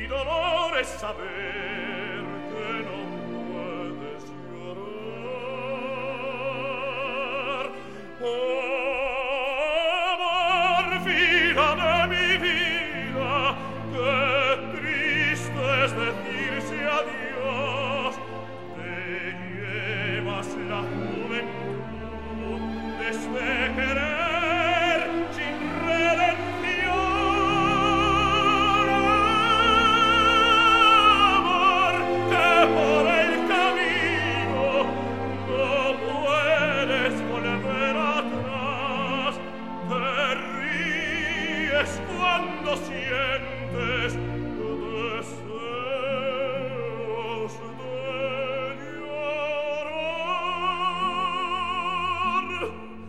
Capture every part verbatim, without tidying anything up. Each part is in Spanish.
Mi dolor es saber que no puedes llorar. Amor, vida de mi vida, qué triste es decirse adiós. Te llevas la juventud de este querer sin redención. Amor, que por el camino no puedes volver atrás. Te ríes cuando sientes deseos de llorar.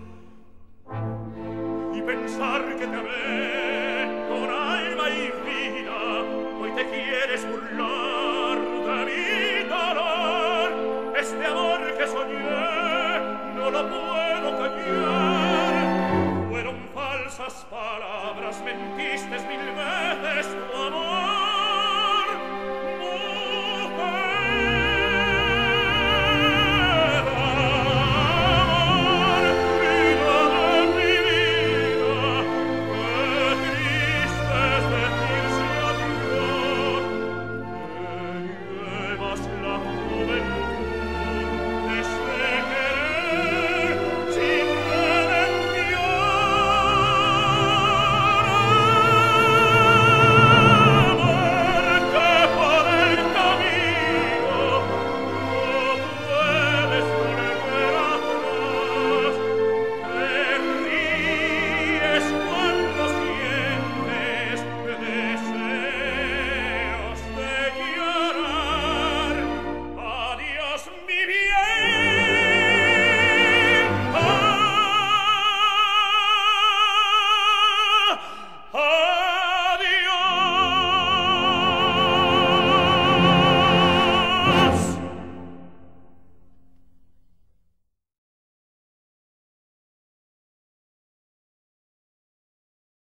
Y pensar que te amé con alma y vida, hoy te quieres burlar de mi dolor. Este amor que soñé no lo puedo callar. Fueron falsas palabras, mentiste mil veces tu amor.